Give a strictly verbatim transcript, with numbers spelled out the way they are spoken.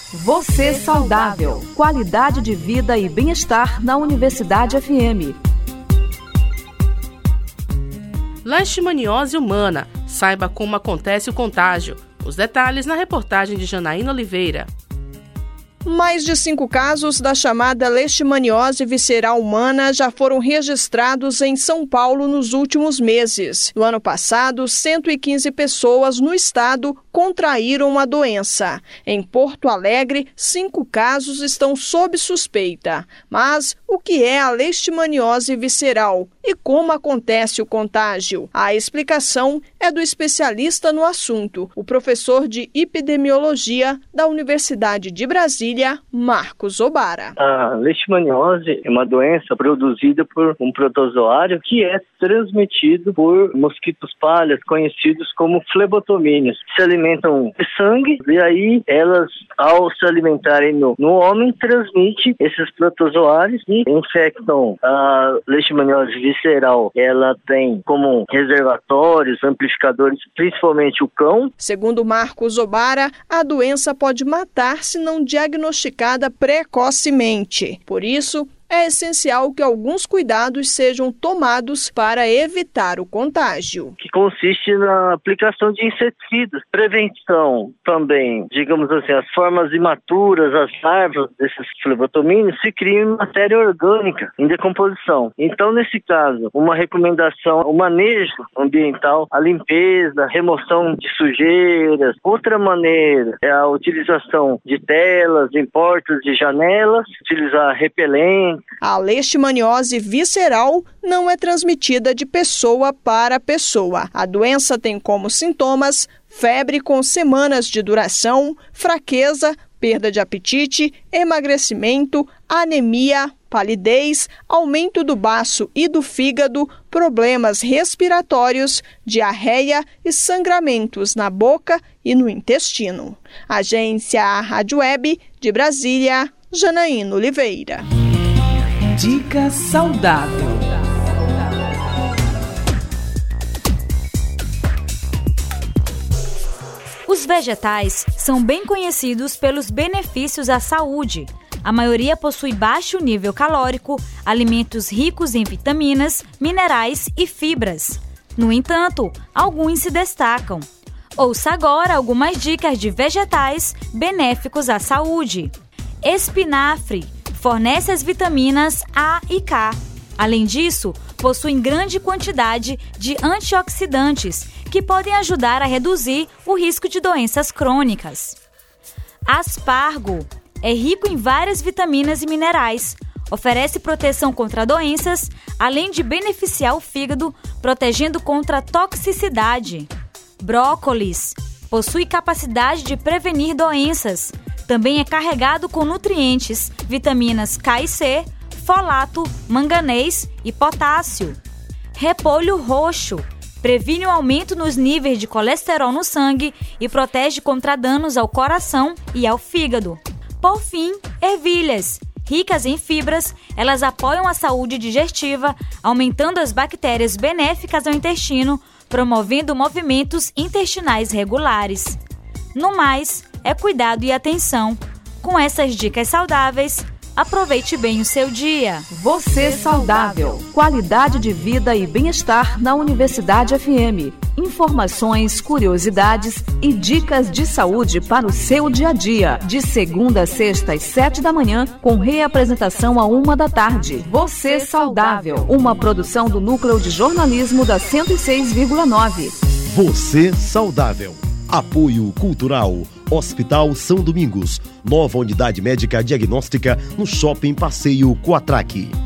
Você saudável. Qualidade de vida e bem-estar na Universidade F M. Leishmaniose humana. Saiba como acontece o contágio. Os detalhes na reportagem de Janaína Oliveira. Mais de cinco casos da chamada leishmaniose visceral humana já foram registrados em São Paulo nos últimos meses. No ano passado, cento e quinze pessoas no estado contraíram a doença. Em Porto Alegre, cinco casos estão sob suspeita. Mas o que é a leishmaniose visceral e como acontece o contágio? A explicação é do especialista no assunto, o professor de epidemiologia da Universidade de Brasília, Marcos Obara. A leishmaniose é uma doença produzida por um protozoário que é transmitido por mosquitos palhas, conhecidos como flebotomíneos. Se alimentam de sangue e aí elas, ao se alimentarem no, no homem, transmitem esses protozoários e infectam. A leishmaniose visceral, ela tem como reservatórios, amplificadores, principalmente o cão. Segundo Marcos Obara, a doença pode matar se não diagnosticada precocemente. Por isso, é essencial que alguns cuidados sejam tomados para evitar o contágio. Que consiste na aplicação de inseticidas, prevenção também, digamos assim, as formas imaturas, as larvas desses flebotomíneos se criam em matéria orgânica, em decomposição. Então, nesse caso, uma recomendação, o manejo ambiental, a limpeza, a remoção de sujeiras. Outra maneira é a utilização de telas em portas de janelas, utilizar repelente. A leishmaniose visceral não é transmitida de pessoa para pessoa. A doença tem como sintomas febre com semanas de duração, fraqueza, perda de apetite, emagrecimento, anemia, palidez, aumento do baço e do fígado, problemas respiratórios, diarreia e sangramentos na boca e no intestino. Agência Rádio Web de Brasília, Janaína Oliveira. Dica saudável. Os vegetais são bem conhecidos pelos benefícios à saúde. A maioria possui baixo nível calórico, alimentos ricos em vitaminas, minerais e fibras. No entanto, alguns se destacam. Ouça agora algumas dicas de vegetais benéficos à saúde. Espinafre fornece as vitaminas A e K. Além disso, possuem grande quantidade de antioxidantes que podem ajudar a reduzir o risco de doenças crônicas. Aspargo é rico em várias vitaminas e minerais, oferece proteção contra doenças, além de beneficiar o fígado, protegendo contra a toxicidade. Brócolis possui capacidade de prevenir doenças. Também é carregado com nutrientes, vitaminas K e C, folato, manganês e potássio. Repolho roxo previne o aumento nos níveis de colesterol no sangue e protege contra danos ao coração e ao fígado. Por fim, ervilhas. Ricas em fibras, elas apoiam a saúde digestiva, aumentando as bactérias benéficas ao intestino, promovendo movimentos intestinais regulares. No mais, é cuidado e atenção. Com essas dicas saudáveis, aproveite bem o seu dia. Você saudável. Qualidade de vida e bem-estar na Universidade F M. Informações, curiosidades e dicas de saúde para o seu dia a dia. De segunda a sexta às sete da manhã, com reapresentação à uma da tarde. Você saudável. Uma produção do Núcleo de Jornalismo da cento e seis vírgula nove. Você saudável. Apoio Cultural. Hospital São Domingos. Nova unidade médica diagnóstica no Shopping Passeio Coatraque.